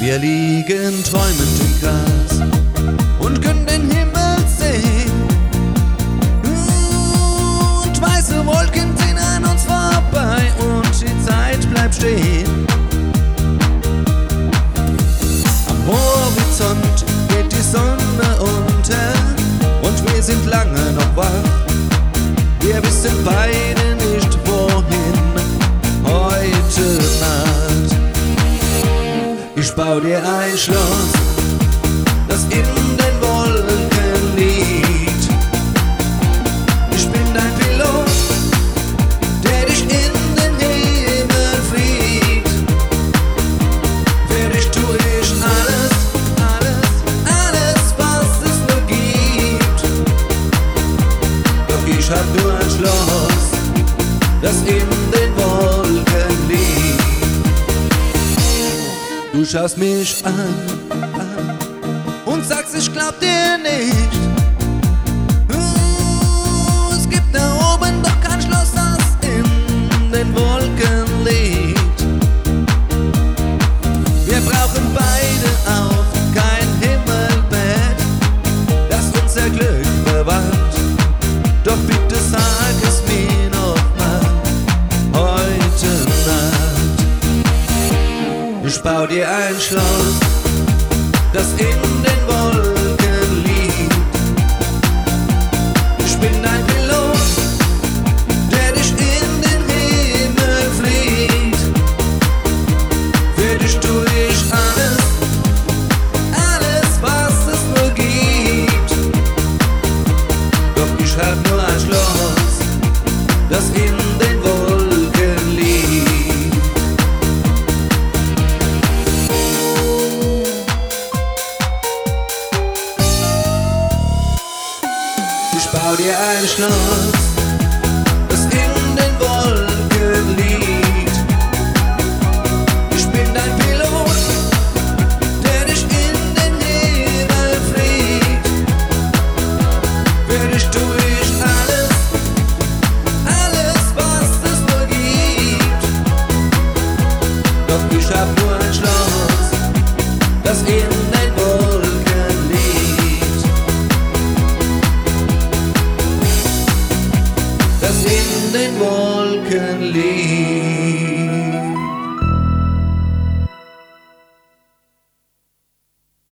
Wir liegen träumend im Gras und können den Himmel sehen. Und weiße Wolken ziehen an uns vorbei und die Zeit bleibt stehen. Am Horizont geht die Sonne unter und wir sind lange noch wach. Wir wissen beide nicht wohin heute Nacht. Ich bau dir ein Schloss, das in den Wolken liegt. Ich bin dein Pilot, der dich in den Himmel fliegt. Für dich tu ich alles, was es nur gibt. Doch ich hab nur ein Schloss, das in den Wolken liegt. Du schaust mich an und sagst, ich glaub dir nicht. Es gibt da oben doch kein Schloss, das in den Wolken liegt. Wir brauchen beide auch kein Himmelbett, das unser Glück bewahrt. Doch bitte sag es mir noch mal heute Nacht. Ich bau dir ein Schloss, das in den Wolken liegt. Ich bin dein Pilot, der dich in den Himmel fliegt. Für dich tu ich alles, was es nur gibt. Doch ich hab nur ein Schloss, das in den Wolken liegt. Ich bau dir ein Schloss,